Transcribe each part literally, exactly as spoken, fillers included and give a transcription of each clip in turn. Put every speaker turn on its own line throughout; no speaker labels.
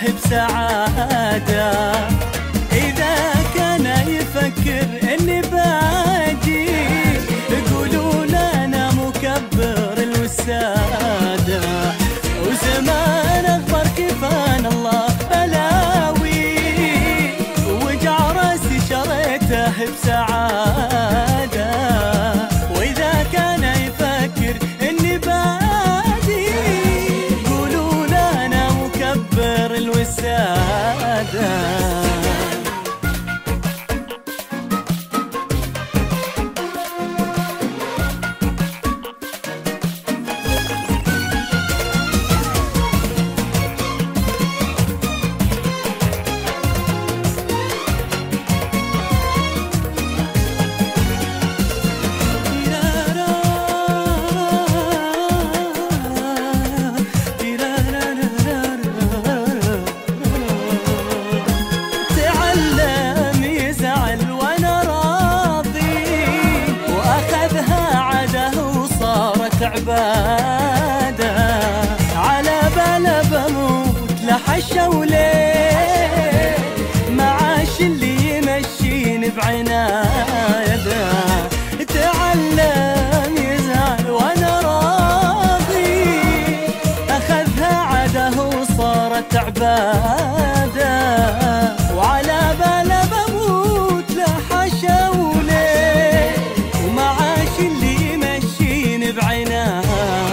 بسعادة. إذا كان يفكر إني باجي يقولوا لنا مكبر الوسادة، وزمان أخبر كفان الله بلاوي وجع راسي شريته بسعادة. وإذا كان يفكر إني باجي يقولوا لنا مكبر الوسادة. عبادة على بلا بموت لحشة وليه معاش اللي يمشيني بعناية. تعلم يزعل وانا راضي اخذها عاده وصارت عبادة وعلى بلا بموت لحشة وليه ومعاش اللي يمشيني بعناية.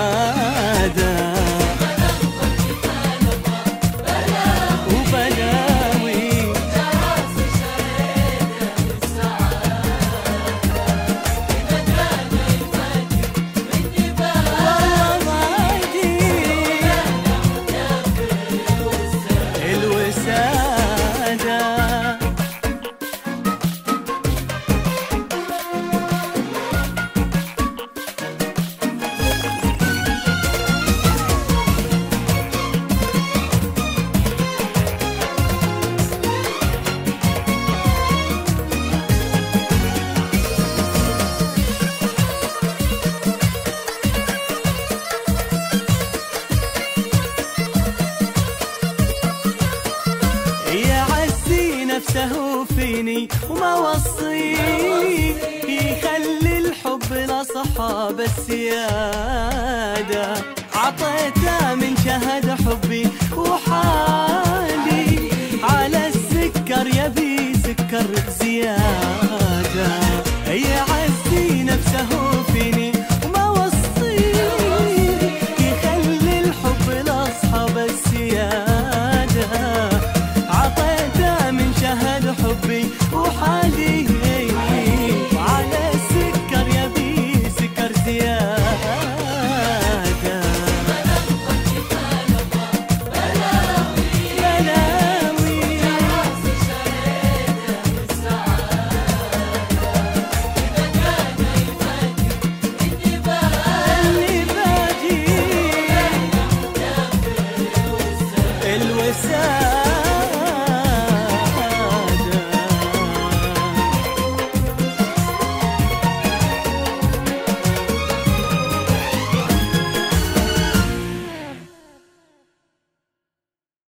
نفسه فيني وما وصيه يخلي الحب لصحاب السيادة. عطيته من شهد حبي وحالي على السكر يبي سكر زيادة. يعزي نفسه فيني وما وصيه يخلي الحب لصحاب السيادة. عطيته من شهد حبي وحالي على السكر يبي سكر زيادة. بلاوي بلاوي إني باجي الوسادة.